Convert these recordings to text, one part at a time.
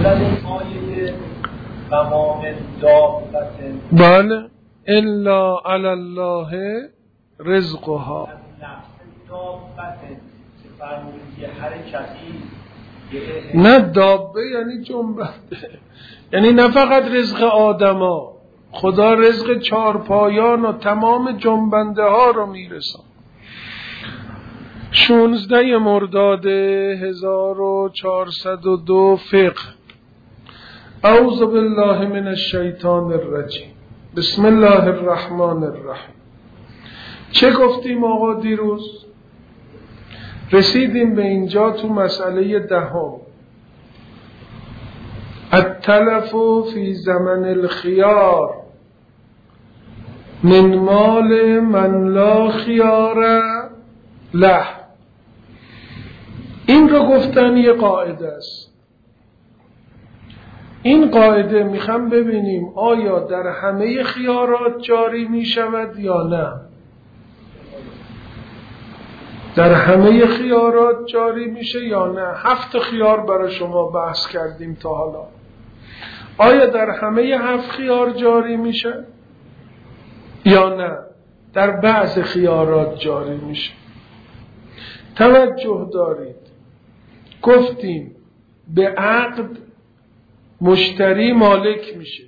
این آیه و ما من دابة بله الا علی الله رزقها. نه دابه یعنی جنبنده، یعنی نه فقط رزق آدما، خدا رزق چارپایان و تمام جنبنده ها رو میرسان. 16 مرداد 1402 فقه. اعوذ بالله من الشیطان الرجیم. بسم الله الرحمن الرحیم. چه گفتیم آقا دیروز؟ رسیدیم به اینجا تو مسئله 10. التلف فی زمن الخیار من مال من لا خیار له. این رو گفتن یه قاعده است. این قاعده میخوام ببینیم آیا در همه خیارات جاری میشود یا نه. در همه خیارات جاری میشه یا نه. 7 خیار برای شما بحث کردیم تا حالا. آیا در همه 7 خیار جاری میشه یا نه در بعض خیارات جاری میشه؟ توجه دارید، گفتیم به عقد مشتری مالک میشه.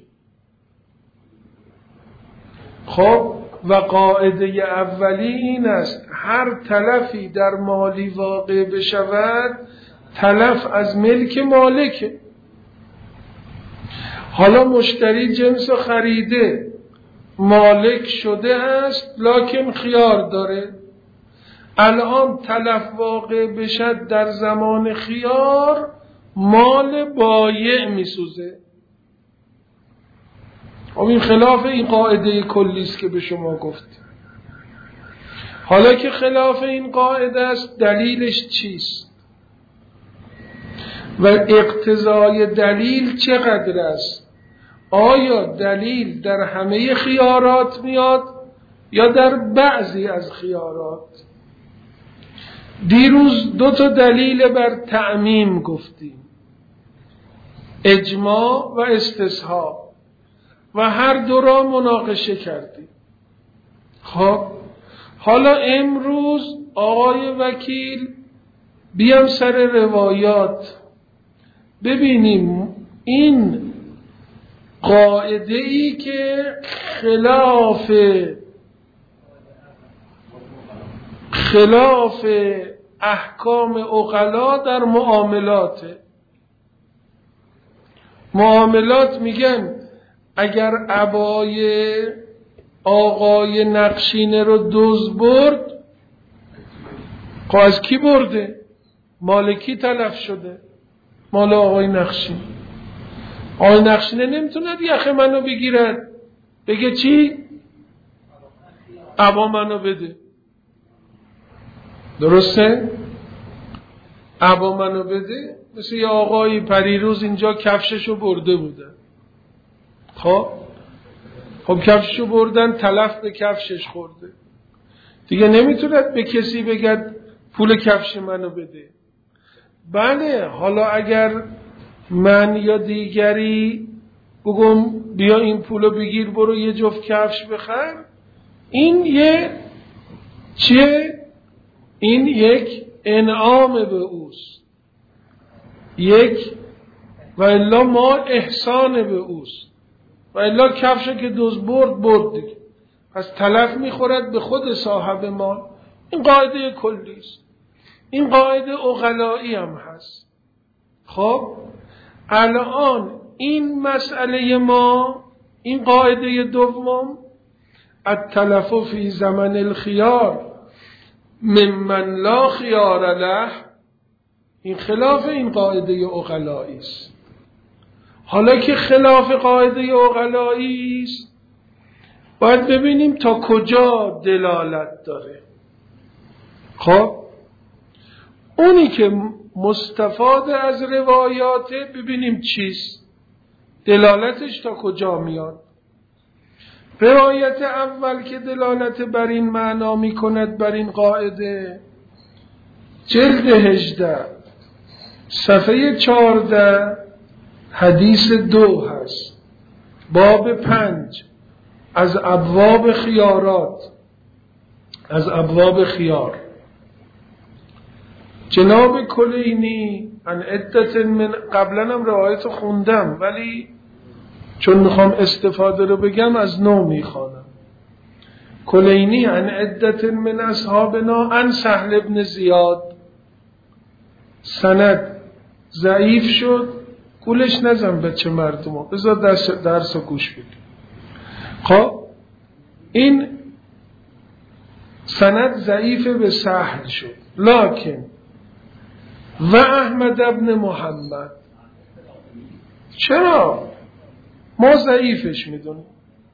خب و قاعده اولی این است هر تلفی در مالی واقع بشود تلف از ملک مالکه. حالا مشتری جنس خریده مالک شده است لکن خیار داره، الان تلف واقع بشد در زمان خیار مال بایع میسوزه. خب این خلاف این قاعده کلی است که به شما گفتیم. حالا که خلاف این قاعده است دلیلش چیست و اقتضای دلیل چقدر است؟ آیا دلیل در همه خیارات میاد یا در بعضی از خیارات؟ دیروز 2 دلیل بر تعمیم گفتیم، اجماع و استصحاب، و هر 2 را مناقشه کردیم. خب حالا امروز آقای وکیل بیام سر روایات ببینیم این قاعده ای که خلاف احکام عقلا در معاملات میگن اگر عبای آقای نقشینه رو دزد برد، خب از کی برده؟ مالکی تلف شده، مال آقای نقشینه. آقای نقشینه نمیتونه یخ منو بگیرد بگه چی؟ عبا منو بده. درسته؟ عبا منو بده. مثل یه آقای پریروز اینجا کفششو برده بودن. خب کفششو بردن، تلف به کفشش خورده، دیگه نمیتوند به کسی بگد پول کفش منو بده. بله حالا اگر من یا دیگری بگم بیا این پولو بگیر برو یه جفت کفش بخر، این این یک انعام به اوست، و الا ما احسان به اوست، و الا کفشو که دزد برد دیگه، پس تلف میخورد به خود صاحب مال. این قاعده کلی است. این قاعده عقلایی هم هست. خب الان این مسئله ما، این قاعده دوم التلف فی زمن الخیار ممن لا خیار له، این خلاف این قاعده عقلایی است. حالا که خلاف قاعده عقلایی است باید ببینیم تا کجا دلالت داره. خب اونی که مستفاد از روایاته ببینیم چیست، دلالتش تا کجا میاد. روایت اول که دلالت بر این معنا می کند، بر این قاعده، جلد 18 صفحه 14 حدیث 2 هست، باب 5 از ابواب خیارات، از ابواب خیار. جناب کلینی ان عدت من، قبلا هم روایت خوندم ولی چون میخوام استفاده رو بگم از نو میخوانم. کلینی ان عدت من اصحابنا ان سهل ابن زیاد، سند ضعیف شد، گولش نزن بچه مردم، بذار درس رو گوش بدیم. خب این سند ضعیف به سهل شد، لکن و احمد ابن محمد، چرا؟ ما ضعیفش میدونیم.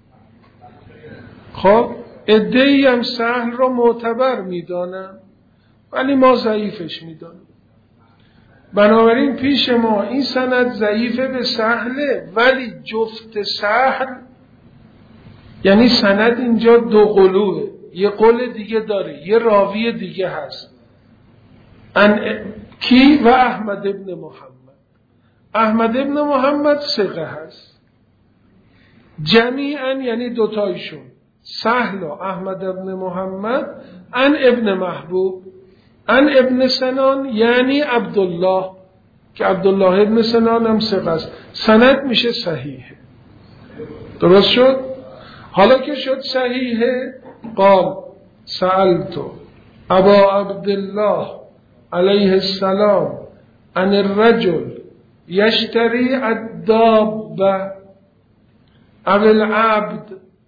خب عده‌ای هم سهل رو معتبر میدانن ولی ما ضعیفش میدانیم. بنابراین پیش ما این سند ضعیفه به سهله، ولی جفت سهل یعنی سند اینجا 2 قلوه، یه قول دیگه داره، یه راوی دیگه هست. کی؟ و احمد ابن محمد. احمد ابن محمد ثقه هست جمیعا، یعنی دوتایشون، سهل و احمد ابن محمد، ان ابن محبوب، ان ابن سنان یعنی عبدالله، که عبدالله ابن سنان هم ثقه است. سند میشه صحیحه. درست شد؟ حالا که شد صحیحه، قال سألتو ابا عبدالله علیه السلام عن الرجل یشتری الدابه او العبد،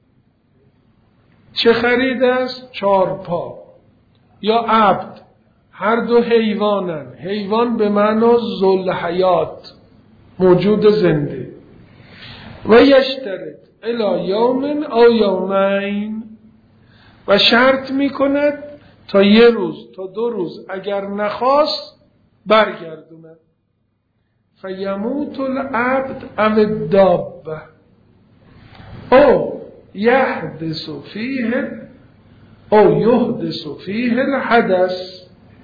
چه خرید است؟ 4 پا یا عبد، هر دو حیوانن، حیوان به معنی ذوالحیات، موجود زنده. و یشترط الی یوم او یومین، و شرط میکند تا 1 روز تا 2 روز اگر نخواست برگردوند. فیموت العبد او الدابه او یحدث فیه الحدث.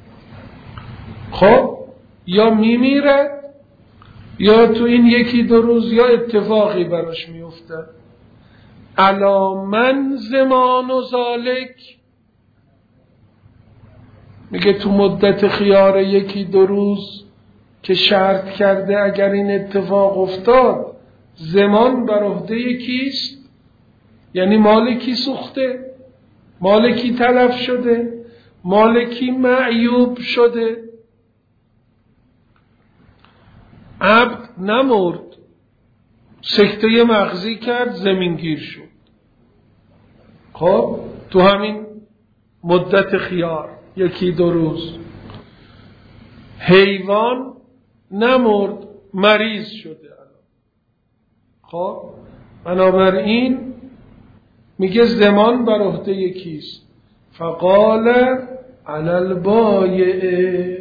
خب یا میمیرد یا تو این 1-2 روز یا اتفاقی براش میفته. الا من زمان و ذالک، میگه تو مدت خیار 1-2 روز که شرط کرده اگر این اتفاق افتاد، زمان بر عهده کیست؟ یعنی مال کی سوخته؟ مال کی تلف شده؟ مال کی معیوب شده؟ عبد نمرد، سکته مغزی کرد، زمینگیر شد. خب تو همین مدت خیار 1-2 روز. حیوان نمرد، مریض شده. خب بنابراین میگه زمان بر عهده کیست؟ فقال علی البایع،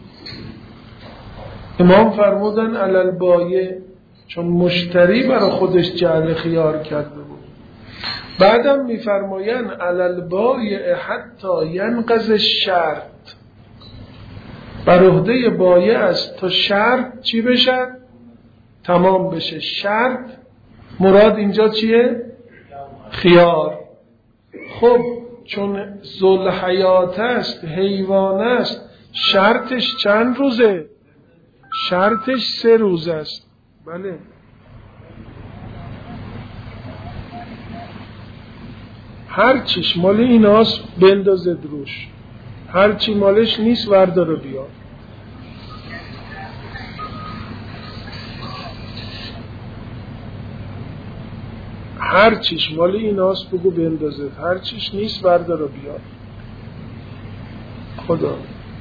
امام فرمودن علی البایع، چون مشتری برای خودش جعل خیار کرده بود. بعدم میفرماین علی البایع حتی ینقض الشرط، بر عهده بایع است تا شرط چی بشه؟ تمام بشه. شرط مراد اینجا چیه؟ خیار. خب چون ذوالحیات است، حیوان است، شرطش چند روزه؟ شرطش 3 روز است. بله. هر چیش مال ایناست بندازد روش، هر چی مالش نیست ورداره بیار. هر چیش مال ایناست بگو بندازد، هر چیش نیست ورداره بیار. خدا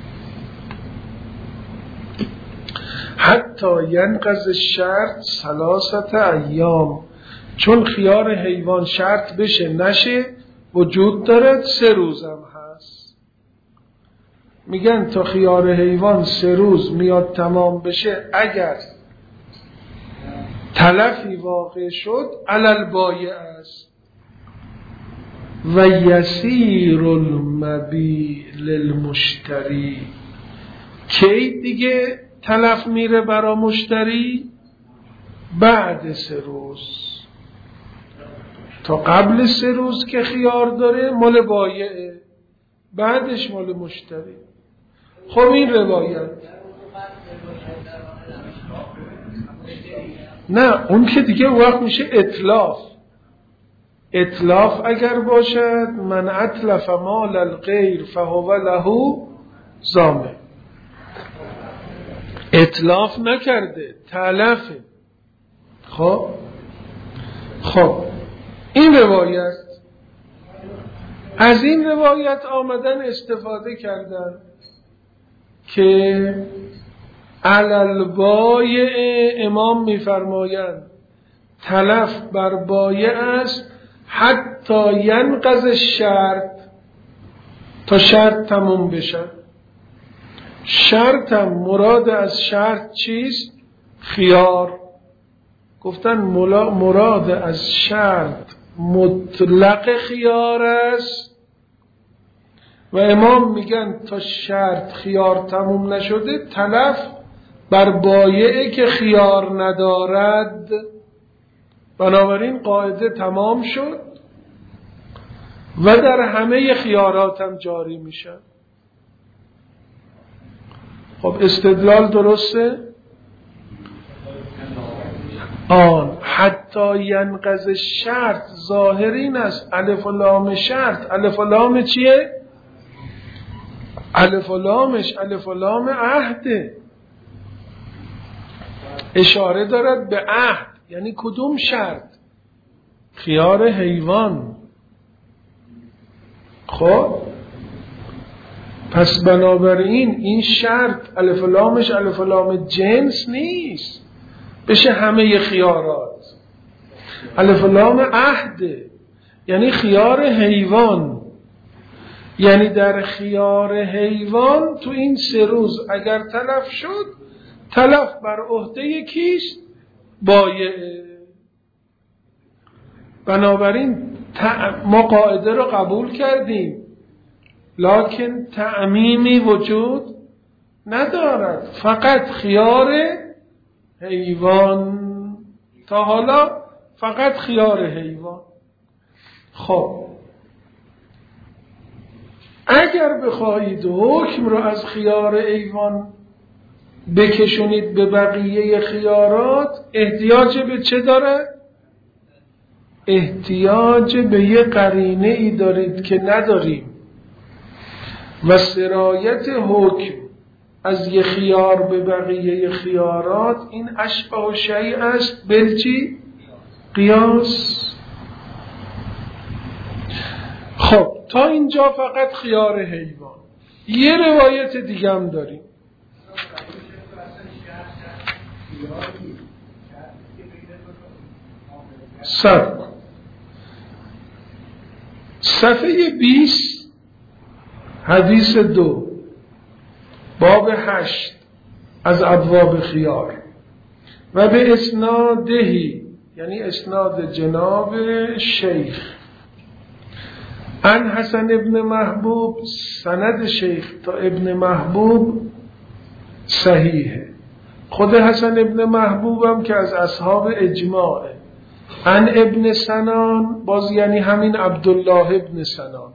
حتی ینقض الشرط 3 ایام، چون خیار حیوان شرط بشه نشه وجود داره 3 روز هم هست. میگن تا خیار حیوان 3 روز میاد تمام بشه، اگر تلفی واقع شد علی البایع است. و یسیر المبیع للمشتری، کی دیگه تلف میره برا مشتری؟ بعد 3 روز. تا قبل 3 روز که خیار داره مال بایعه، بعدش مال مشتری. خب این روایت نه، اون که دیگه وقت میشه اتلاف. اتلاف اگر باشد من اتلف مال الغیر فهو له ضامن. اتلاف نکرده، تلفه. خب این روایت، از این روایت آمدن استفاده کردن که علل بایع امام میفرمایند تلف بر بایع است حتی ینقض شرط، تا شرط تموم بشه. شرط هم مراد از شرط چیست؟ خیار. گفتن مراد از شرط مطلق خیار است و امام میگن تا شرط خیار تموم نشده تلف بر بایعه که خیار ندارد. بنابراین قاعده تمام شد و در همه خیارات هم جاری میشه. خب استدلال درسته؟ حتی ینقض شرط ظاهرین است. الف و لام شرط، الف و لام چیه؟ الف و لامش الف و لام عهده، اشاره دارد به عهد. یعنی کدوم شرط؟ خیار حیوان. خب پس بنابراین این شرط الف و لامش الف و لام جنس نیست، بشه همه خیارات. الف و لام عهده، یعنی خیار حیوان. یعنی در خیار حیوان تو این 3 روز اگر تلف شد، تلف بر عهده کیست؟ بایعه. بنابراین ما قاعده رو قبول کردیم، لکن تعمیمی وجود ندارد، فقط خیار حیوان. تا حالا فقط خیار حیوان. خب اگر بخواهید حکم رو از خیار حیوان بکشونید به بقیه خیارات، احتیاج به چه داره؟ احتیاج به یه قرینه ای دارید که نداریم و سرایت حکم از یه خیار به بقیه خیارات این اشبه و شیء است بلچی؟ قیاس. خب تا اینجا فقط خیار حیوان. یه روایت دیگه هم داریم. صفحه 20 حدیث 2 باب 8 از ابواب خیار و به اسنادهی، یعنی اسناد جناب شیخ، عن حسن ابن محبوب، سند شیخ تا ابن محبوب صحیحه. خود حسن ابن محبوب هم که از اصحاب اجماعه. عن ابن سنان، باز یعنی همین عبدالله ابن سنان.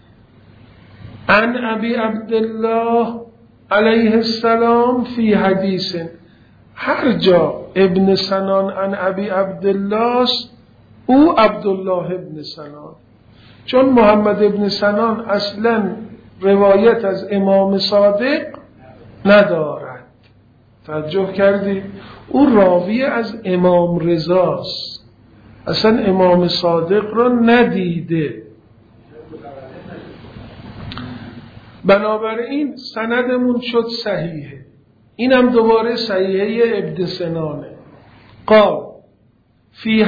عن ابی عبدالله علیه السلام فی حدیث. هر جا ابن سنان عن ابی عبدالله او عبدالله ابن سنان، چون محمد ابن سنان اصلا روایت از امام صادق ندارد. توجه کردی؟ او راوی از امام رضاست، اصلا امام صادق را ندیده. بنابراین سندمون شد صحیحه. اینم دوباره صحیحه ابن سنانه. قال فی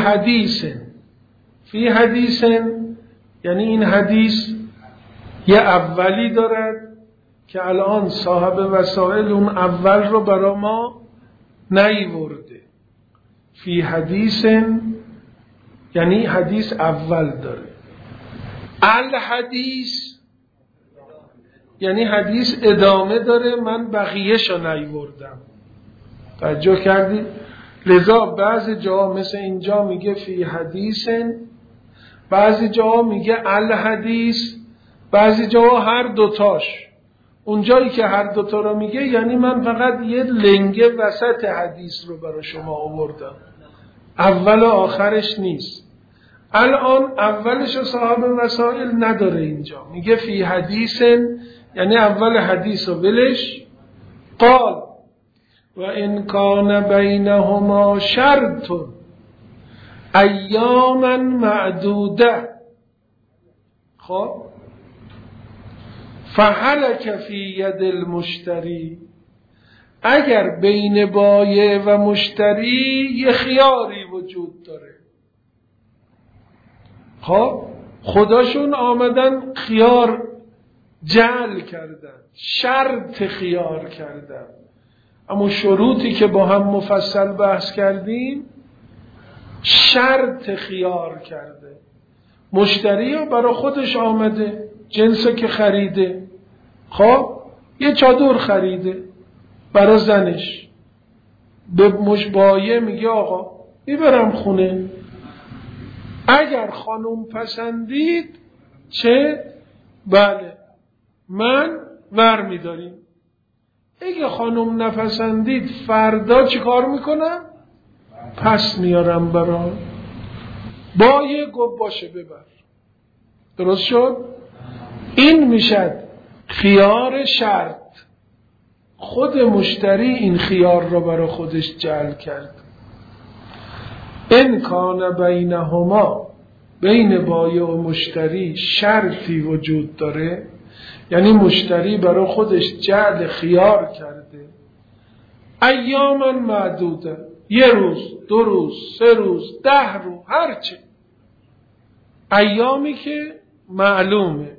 حدیث یعنی این حدیث یه اولی دارد که الان صاحب وسائل اون اول رو برا ما نیورده. فی حدیث یعنی حدیث اول داره. الحدیث یعنی حدیث ادامه داره، من بقیه شو نیوردم. توجه کردی؟ لذا بعضی جا مثل اینجا میگه فی حدیثن، بعضی جا میگه الحدیث، بعضی جا هر دوتاش. اونجایی که هر دوتا رو میگه یعنی من فقط یه لنگه وسط حدیث رو برای شما آوردم، اول و آخرش نیست. الان اولش صاحب وسائل نداره، اینجا میگه فی حدیثن یعنی اول حدیث رو ولش. قال و ان کان بینهما شرط ایاما معدوده، خب فهلک فی ید المشتری، اگر بین بایع و مشتری یه خیاری وجود داره، خب خداشون آمدن خیار جعل کردن، شرط خیار کردن، اما شروطی که با هم مفصل بحث کردیم شرط خیار کرده. مشتری ها برای خودش آمده جنسو که خریده، خب یه چادر خریده برای زنش، به بایع میگه آقا میبرم خونه، اگر خانم پسندید چه؟ بله من ور میداریم، اگه خانم نپسندید فردا چی کار میکنم؟ پس میارم برای بایع. گفت باشه ببر. درست شد؟ این میشد خیار شرط. خود مشتری این خیار را برای خودش جعل کرد. ان کان بینهما، بین بایع و مشتری شرطی وجود داره، یعنی مشتری برای خودش جعل خیار کرده، ایاما معدوده، یه روز، 2 روز، 3 روز، 10 روز، هرچه ایامی که معلومه.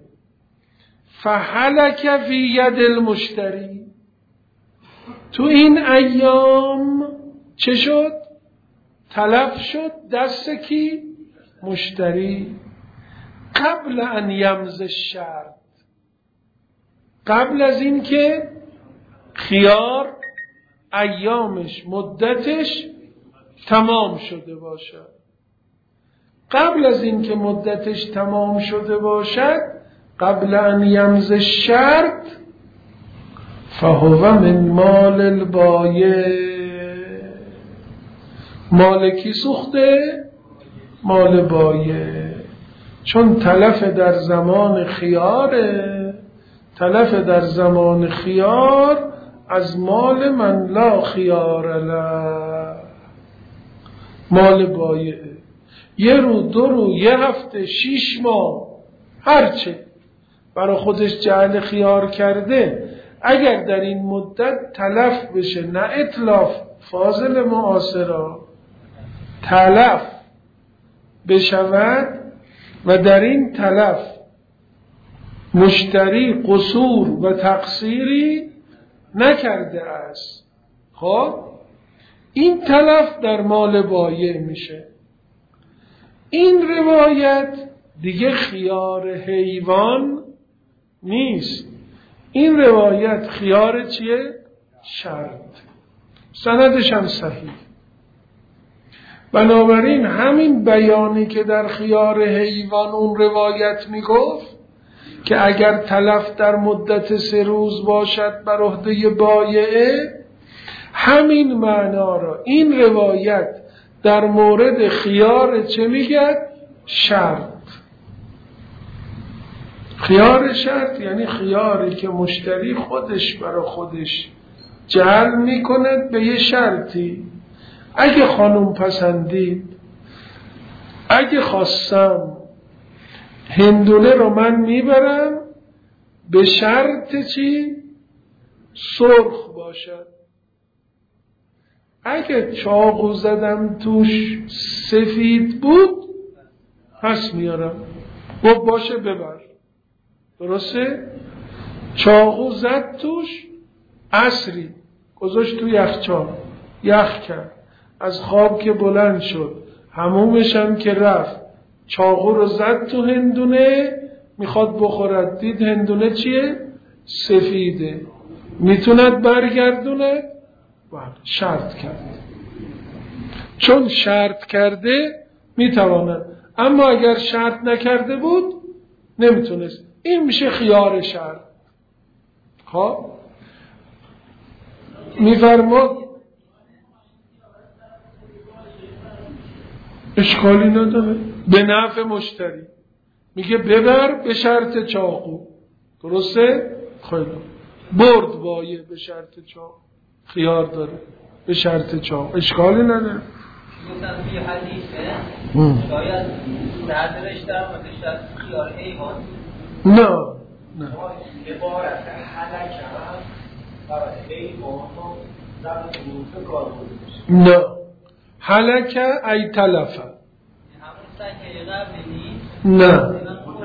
فهلک فی ید المشتری، تو این ایام چه شد؟ تلف شد دست کی؟ مشتری. قبل ان یمضی الشرط، قبل از این که خیار ایامش مدتش تمام شده باشد، قبل از این که مدتش تمام شده باشد، قبل ان یمضی الشرط، فهو من مال البایع، مال کی سوخته؟ مال بایع. چون تلف در زمان خیاره، تلف در زمان خیار از مال من لا خیار له، مال بایع. 1 روز، 2 روز، 1 هفته، 6 ماه، هرچه برای خودش جعل خیار کرده، اگر در این مدت تلف بشه، نه اتلاف، فاضل معاصرا، تلف بشود و در این تلف مشتری قصور و تقصیری نکرده است، خب این تلف در مال بایع میشه. این روایت دیگه خیار حیوان نیست، این روایت خیار چیه؟ شرط. سندش هم صحیح. بنابراین همین بیانی که در خیار حیوان اون روایت میگفت که اگر تلف در مدت 3 روز باشد بر عهده بایعه، همین معنا را این روایت در مورد خیار چه میگه؟ شرط. خیار شرط یعنی خیاری که مشتری خودش برای خودش جعل میکند به یه شرطی، اگه خانم پسندید، اگه خواستم هندونه رو من میبرم، به شرط چی؟ سرخ باشد. اگه چاقو زدم توش سفید بود پس میارم. گفت باشه ببر. درسته؟ چاقو زد توش، عصری گذاشت تو یخچال، یخ کرد، از خواب که بلند شد، حمومش هم که رفت، چاقو رو زد تو هندونه، میخواد بخورد، دید هندونه چیه؟ سفیده. میتوند برگردونه؟ شرط کرد. چون شرط کرده میتواند، اما اگر شرط نکرده بود نمیتونست. این میشه خیار شرط. خب میفرماد اشکالی نداره به نفع مشتری. میگه ببر به شرط چاقو. درسته؟ خیلی برد وایه به شرط چاقو، خیار داره به شرط چاقو، اشکالی نداره. مثلا توی حدیثه شاید صدرش در مدشت خیار حیوان نه عبارت حلک هم برای حیوان و زبط بروفه کار بوده نه حلک ای تلفه همون سکه قبلی نه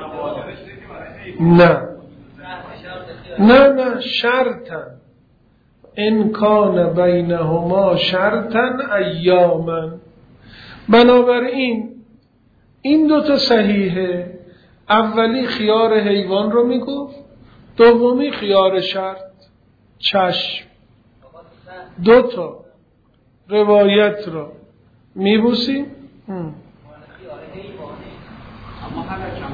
نه نه شرطا ان کان بینهما شرطا ایاما. بنابراین این دوتا صحیحه. اولی خیار حیوان رو میگفت، دومی خیار شرط. چشم دوتا روایت رو میبوسیم. اما حلکم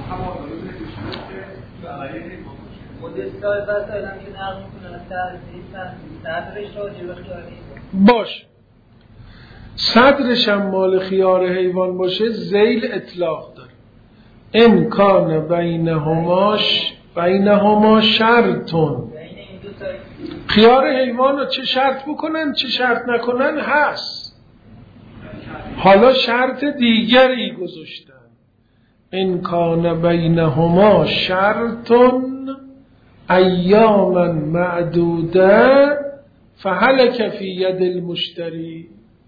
مدستای بس آدم که نقل میکنه صدرش را جلو خیار حیوان باش، صدرش هم مال خیار حیوان باشه ذیل اطلاق داره. ان کان بینهما شرطون. خیار حیوان رو چه شرط بکنن چه شرط نکنن هست. حالا شرط دیگری گذاشتن، ان کان بینهما شرطون ایاما معدوده فهلک فی ید المشتری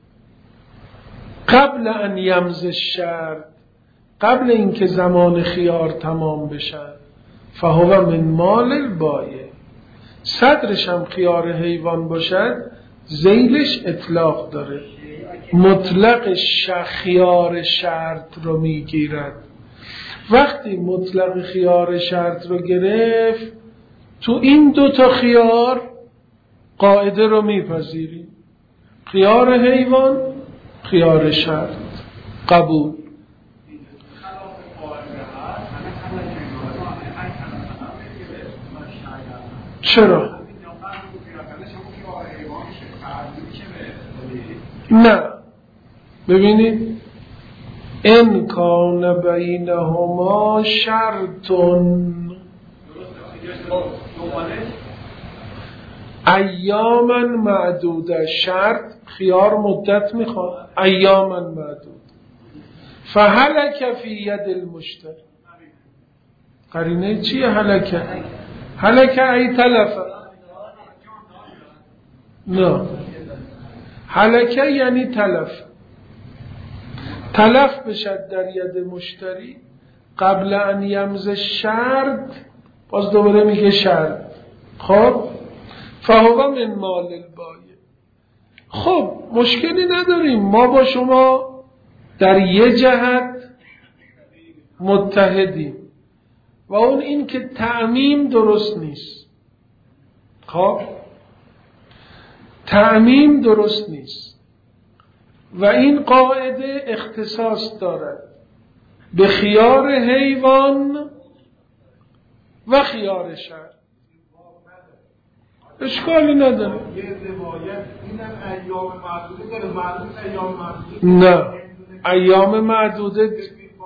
قبل ان یمض الشرط، قبل اینکه زمان خیار تمام بشه. فهو من مال البایع. صدرش هم خیار حیوان باشد ذیلش اطلاق داره، مطلق خیار شرط رو میگیرد. وقتی مطلق خیار شرط رو گرفت تو این دوتا خیار قاعده رو میپذیری، خیار حیوان خیار شرط. قبول. چرا؟ نه ببینید ان کان بینهما شرطون ایاما معدوده. شرط خیار مدت میخواد، ایاما معدود. فهلک فی ید المشتری. قرینه چیه هلکه؟ هلکه ای تلفه. نه هلکه یعنی تلف بشد در ید مشتری قبل ان یمض شرط. باز دوباره میگه شرط. خب فهو من مال البایع. خب مشکلی نداریم، ما با شما در یه جهت متحدیم و اون این که تعمیم درست نیست. خب تعمیم درست نیست و این قاعده اختصاص دارد به خیار حیوان و خیار شرط. اشکالی نداره. نه ایام معدوده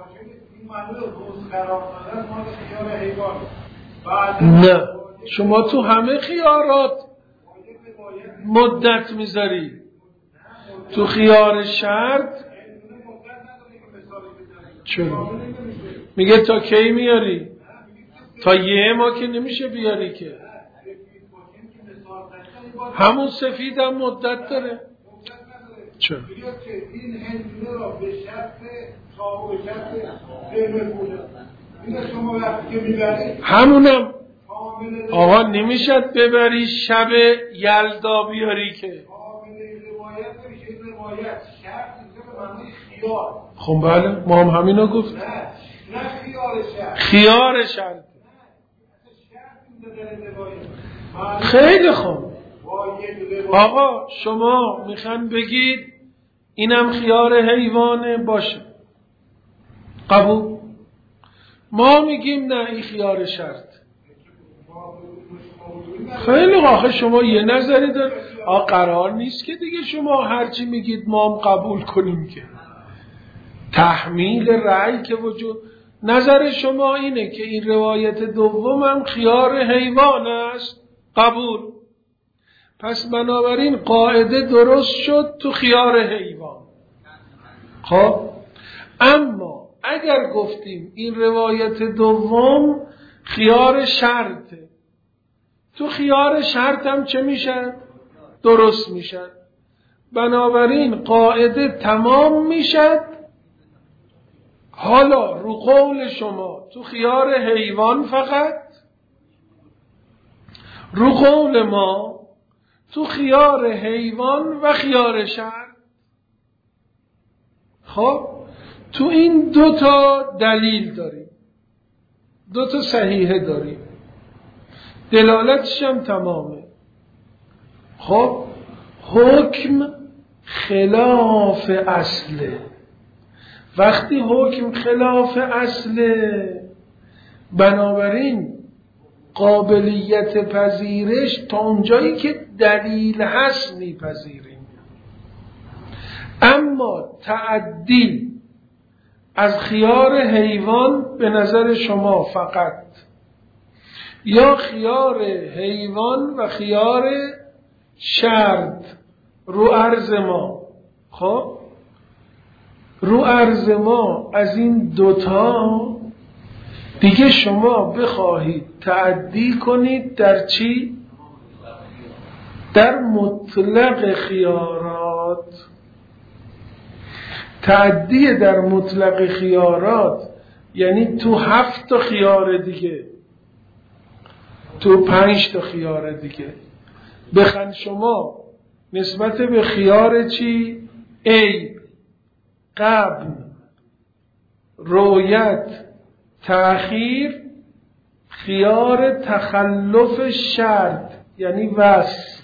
نه، شما تو همه خیارات مدت میذاری، تو خیار شرط چرا؟ میگه تا کی میاری؟ تا یه ما که نمیشه بیاری که. همون سفید هم مدت داره. چرا؟ این هندونه را به شرط صاحب شرط شما وقتی که میبرید همونم آقا نمیشد ببری شب یلدا بیاری که. روایت نمیشه، روایت شرط به معنی خیار. خب بله ما هم همینو گفت. نه خیار شرط. خیار شرط. خیلی خوب. آقا شما میخوان بگید اینم خیار حیوانه، باشه قبول. ما میگیم نه این خیار شرط. خیلی آخه شما یه نظری دار. قرار نیست که دیگه شما هرچی میگید ما هم قبول کنیم، که تحمیل رأی که وجود. نظر شما اینه که این روایت دوم هم خیار حیوان است، قبول. پس بنابراین قاعده درست شد تو خیار حیوان. خب اما اگر گفتیم این روایت دوم خیار شرطه، تو خیار شرط هم چه میشه؟ درست میشه. بنابراین قاعده تمام میشه. حالا رو قول شما تو خیار حیوان فقط، رو قول ما تو خیار حیوان و خیار شرط. خب تو این دوتا دلیل داریم، دوتا صحیحه داریم، دلالتش هم تمامه. خب حکم خلاف اصله. وقتی حکم خلاف اصله، بنابراین قابلیت پذیرش تا اونجایی که دلیل هست میپذیریم. اما تعدی از خیار حیوان به نظر شما فقط، یا خیار حیوان و خیار شرط رو عرض ما. خب رو عرض ما از این دوتا دیگه شما بخواهید تعدی کنید در چی؟ در مطلق خیارات. تعدی در مطلق خیارات یعنی تو 7 تا خیار دیگه، تو 5 تا خیار دیگه بخن شما نسبت به خیار چی؟ عیب، قبل، رویت، تأخیر، خیار تخلف شرط یعنی وصف.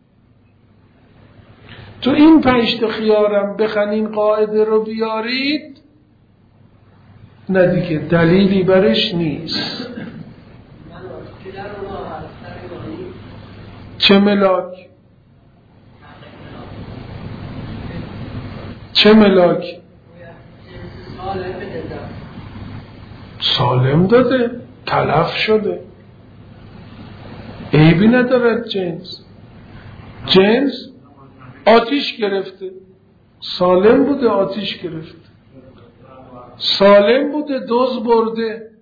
تو این 5 تا خیارم بخنین قاعده رو بیارید، نه دیگه دلیلی برش نیست. چه ملاک؟ چه ملاک؟ سالم داده، تلف شده، عیبی ندارد. جنس آتیش گرفته، سالم بوده، آتیش گرفته، سالم بوده، دزد برده.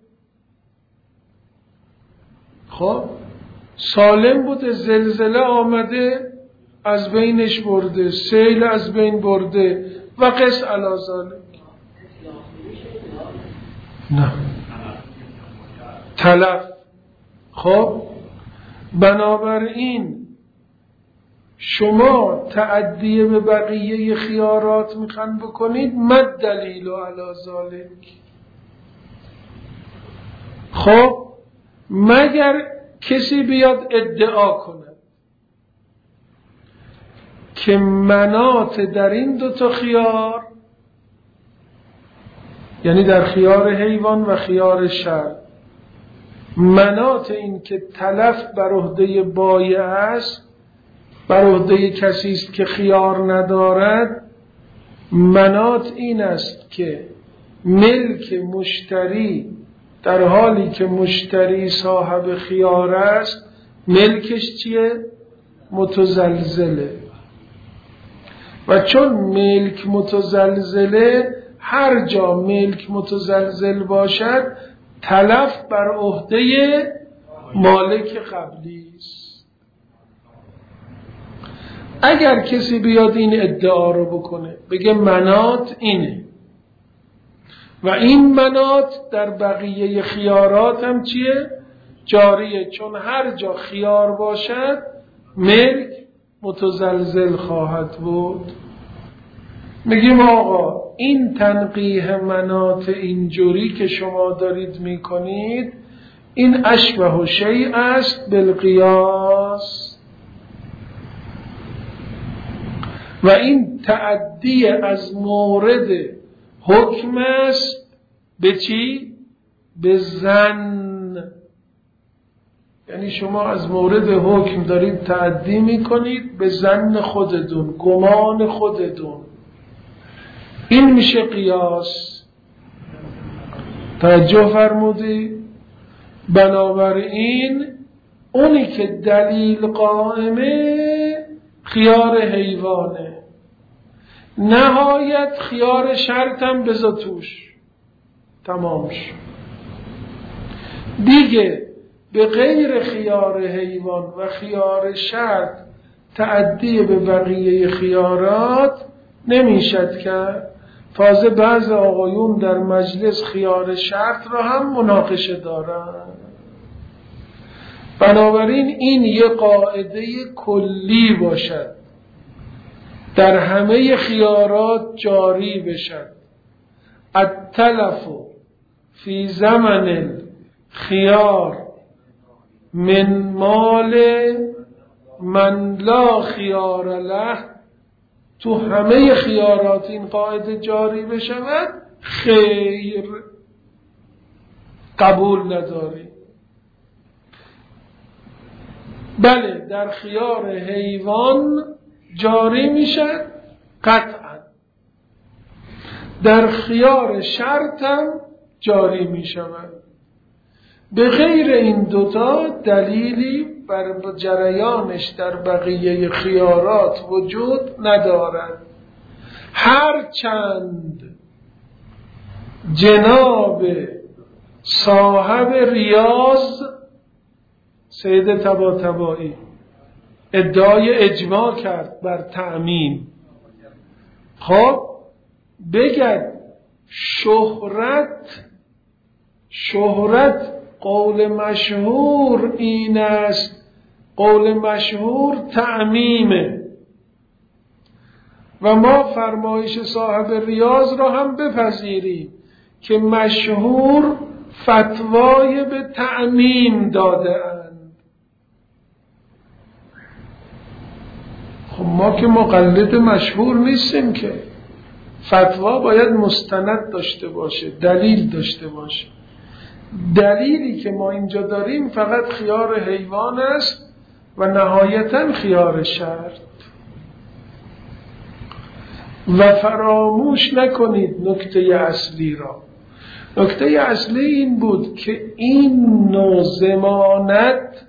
خب سالم بوده، زلزله آمده از بینش برده، سیل از بین برده و قس علی ذالک. نه تلف. خب بنابراین شما تعدیه به بقیه خیارات میخوان بکنید، مد دلیل علی ذالک. خب مگر کسی بیاد ادعا کنه که منات در این دوتا خیار، یعنی در خیار حیوان و خیار شرط، منات این که تلف بر عهده بایع است، بر عهده کسی است که خیار ندارد. منات این است که ملک مشتری در حالی که مشتری صاحب خیار است، ملکش چیه؟ متزلزله. و چون ملک متزلزله، هر جا ملک متزلزل باشد تلف بر عهده مالک قبلی است. اگر کسی بیاد این ادعا رو بکنه، بگه منات اینه و این منات در بقیه خیارات هم چیه؟ جاریه، چون هر جا خیار باشد ملک متزلزل خواهد بود. میگیم آقا این تنقیح منات اینجوری که شما دارید میکنید، این اشبه شیء است بالقیاس. و و این تعدی از مورد حکم است به چی؟ به ظن. یعنی شما از مورد حکم دارید تعدی میکنید به ظن خودتون، گمان خودتون. این میشه قیاس. توجه فرمودید؟ بنابراین اونی که دلیل قائمه خیار حیوانه، نهایت خیار شرطم بذار توش، تمام شد دیگه. به غیر خیار حیوان و خیار شرط تعدی به بقیه خیارات نمیشد کرد. تازه بعض آقایون در مجلس خیار شرط را هم مناقشه دارن. بنابراین این یه قاعده کلی باشد، در همه خیارات جاری بشد. التلف فی زمن خیار من مال من لا خیار له. تو همه خیارات این قاعده جاری بشود، خیر، قبول نداری. بله در خیار حیوان جاری میشد قطعا، در خیار شرط هم جاری میشود. به غیر این دوتا دلیلی بر جریانش در بقیه خیارات وجود ندارد. هرچند جناب صاحب ریاض سید طباطبایی ادعای اجماع کرد بر تعمیم، خب بگد شهرت قول مشهور این است، قول مشهور تعمیمه و ما فرمایش صاحب ریاض را هم بپذیریم که مشهور فتوای به تعمیم داده اند. خب ما که مقلد مشهور نیستیم که، فتوا باید مستند داشته باشه، دلیل داشته باشه. دلیلی که ما اینجا داریم فقط خیار حیوان است و نهایتاً خیار شرط. و فراموش نکنید نکته اصلی را. نکته اصلی این بود که این نوع ضمانت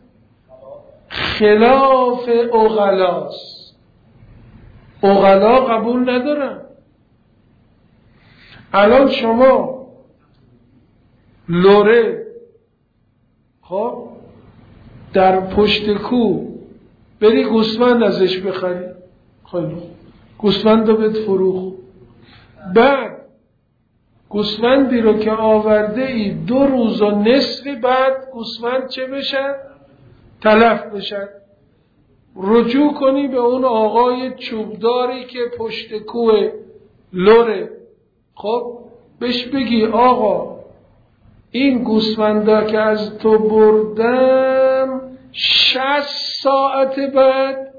خلاف عقلاست. عقلا قبول ندارن. الان شما لوره خب در پشت کو بری گوسفند ازش بخری، خیلی گوسفند رو بهت فروخت، بعد گوسفندی رو که آورده ای 2 روز و نصفی بعد گوسفند چه بشه؟ تلف بشه. رجوع کنی به اون آقای چوبداری که پشت کوه لوره، خب بهش بگی آقا این گوسفندا که از تو بردم 60 ساعت بعد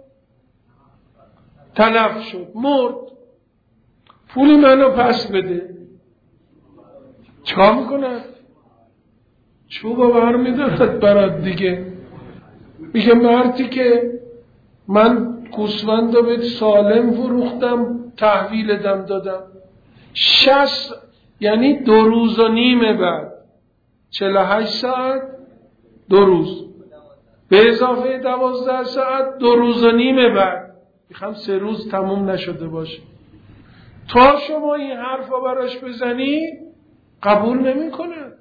تلف شد، مرد، پولی منو پس بده. چکار میکنه؟ چوبا برمیدارد برات دیگه، میگه مردی که من گوسفندو به سالم فروختم تحویل دادم 60 یعنی 2 روز و نیم بعد 48 ساعت 2 روز به اضافه 12 ساعت 2 روز و نیم بعد میخوام 3 روز تموم نشده باشه. تا شما این حرفا براش بزنی قبول نمی کنه.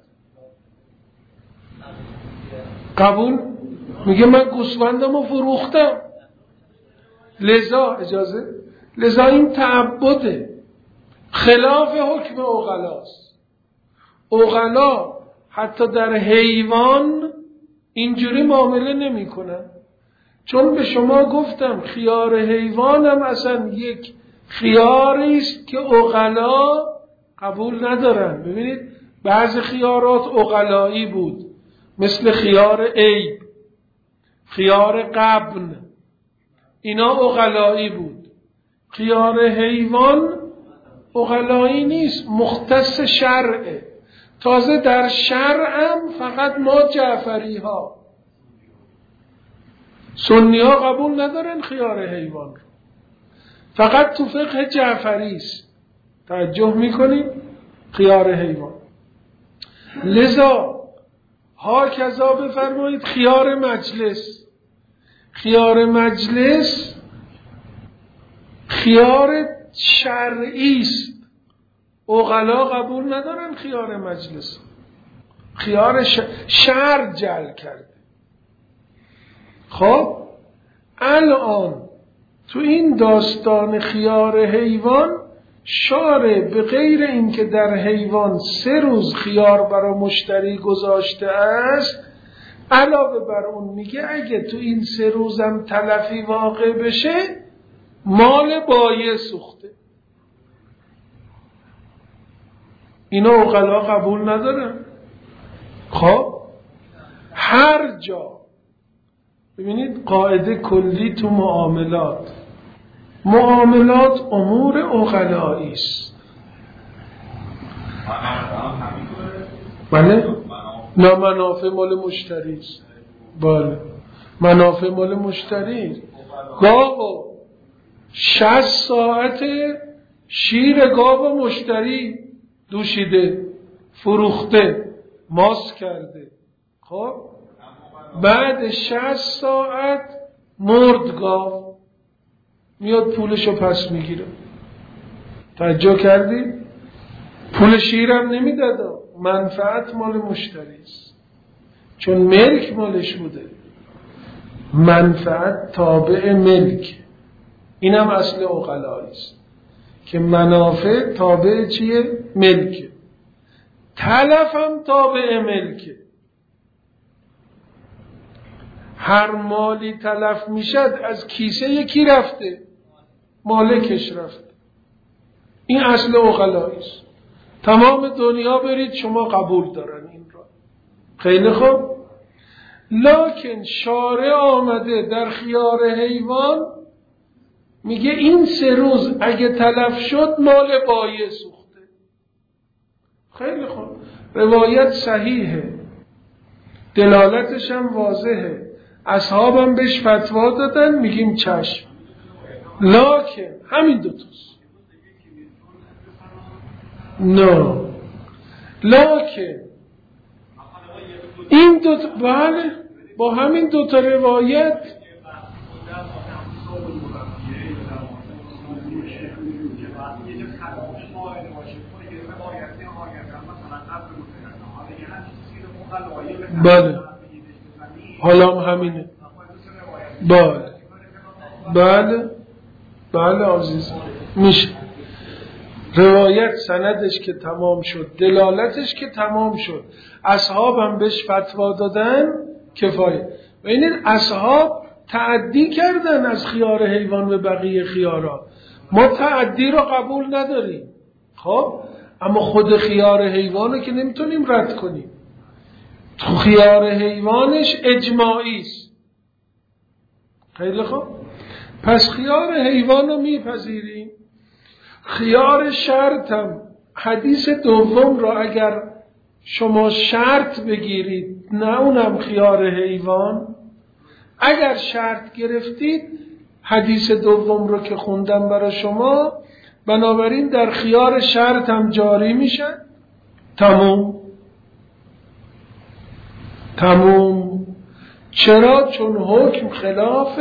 قبول میگه من گوسفندمو فروختم. لذا این تعبده خلاف حکم عقلاست. عقلا حتی در حیوان اینجوری معامله نمی کنن، چون به شما گفتم خیار حیوان هم اصلا یک خیاری است که عقلا قبول ندارن. ببینید بعض خیارات عقلایی بود، مثل خیار عیب، خیار قبن، اینا عقلایی بود. خیار حیوان عقلایی نیست، مختص شرعه. تازه در شرع هم فقط ما جعفری ها، سنی ها قبول ندارن خیار حیوان رو، فقط تو فقه جعفری است. توجه میکنید؟ خیار حیوان. لذا هاکذا بفرمایید خیار مجلس. خیار مجلس خیار شرعی است، عقلا قبول ندارن خیار مجلس. خیار شرع جعل کرده. خب الان تو این داستان خیار حیوان شارع به غیر اینکه در حیوان 3 روز خیار برای مشتری گذاشته است، علاوه بر اون میگه اگه تو این 3 روزم تلفی واقع بشه مال بایع سوخته. اینا عقلا قبول ندارن. خب هر جا ببینید قاعده کلی تو معاملات امور عقلایی است. بله؟ نه، منافع مال مشتری است. بله، منافع مال مشتری است. گاو 60 ساعت شیر گاو مشتری دوشیده، فروخته، ماس کرده. خب بعد 60 ساعت مرد گاو، میاد پولشو پس میگیره. توجه کردی؟ پول شیرم نمیداد، منفعت مال مشتری است، چون ملک مالش بوده. منفعت تابع ملک. اینم اصل عقلایی است که منافع تابع چیه؟ ملکه. تلف هم تابع ملکه. هر مالی تلف میشد از کیسه یکی رفته، مالکش رفته. این اصل عقلایی است. تمام دنیا برید شما قبول دارن این را. خیلی خوب. لکن شارع آمده در خیار حیوان میگه این 3 روز اگه تلف شد مال بایع سوخته. خیلی خوب. روایت صحیحه، دلالتش هم واضحه، اصحابم بهش فتوا دادن، میگیم چشم. لکن همین دوتاست. نه، لکن این دوتا، بله، با همین دوتا روایت بله، حالا همینه. بله عزیز، میشه. روایت سندش که تمام شد، دلالتش که تمام شد، اصحاب هم بهش فتوا دادن، کفایه. و این اصحاب تعدی کردن از خیار حیوان به بقیه خیارا. ما تعدی رو قبول نداریم. خب اما خود خیار حیوانو که نمیتونیم رد کنیم. تو خیار حیوانش اجماعی است. خیلی خوب. پس خیار حیوان رو میپذیریم. خیار شرط هم حدیث دوم را اگر شما شرط بگیرید، نه اونم خیار حیوان، اگر شرط گرفتید حدیث دوم رو که خوندم برای شما، بنابراین در خیار شرط هم جاری میشن. تموم. چرا؟ چون حکم خلاف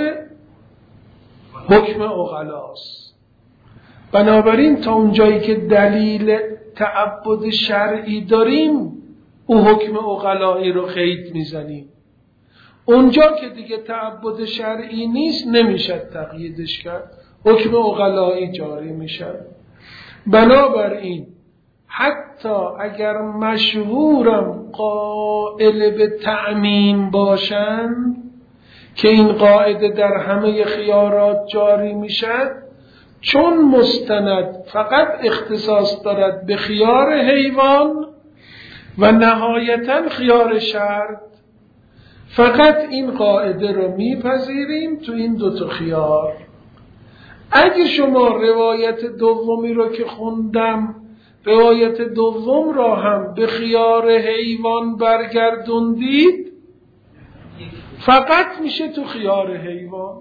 حکم عقلاست. بنابراین تا اونجایی که دلیل تعبد شرعی داریم او حکم عقلایی رو خید میزنیم. اونجا که دیگه تعبد شرعی نیست نمیشه تقییدش کرد، حکم عقلایی جاری میشه. بنابراین حتی اگر مشهورم قائل به تعمیم باشند که این قاعده در همه خیارات جاری میشد، چون مستند فقط اختصاص دارد به خیار حیوان و نهایتاً خیار شرط، فقط این قاعده رو میپذیریم تو این 2 خیار. اگه شما روایت دومی رو که خوندم، روایت دوم را هم به خیار حیوان برگردوندید، فقط میشه تو خیار حیوان.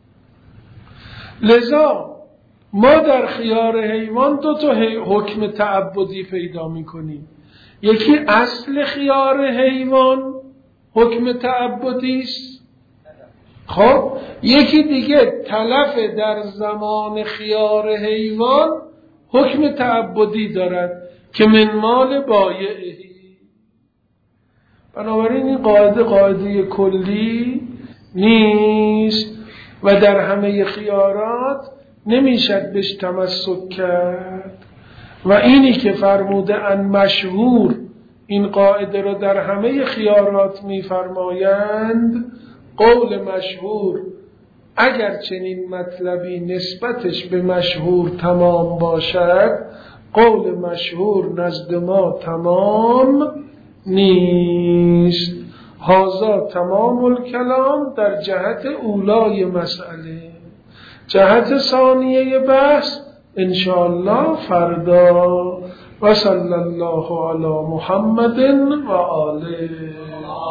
لذا ما در خیار حیوان 2 حکم تعبدی پیدا میکنیم. یکی اصل خیار حیوان حکم تعبدی است. خب یکی دیگه تلف در زمان خیار حیوان حکم تعبدی دارد که من مال بایعهی. بنابراین این قاعده کلی نیست و در همه خیارات نمیشد بهش تمسک کرد. و اینی که فرموده ان مشهور این قاعده را در همه خیارات میفرمایند، قول مشهور اگر چنین مطلبی نسبتش به مشهور تمام باشد، قول مشهور نزد ما تمام نیست. هذا تمام الکلام در جهت اولای مسئله. جهت ثانیه بحث انشاءالله فردا. و صلی الله علی محمد و آله.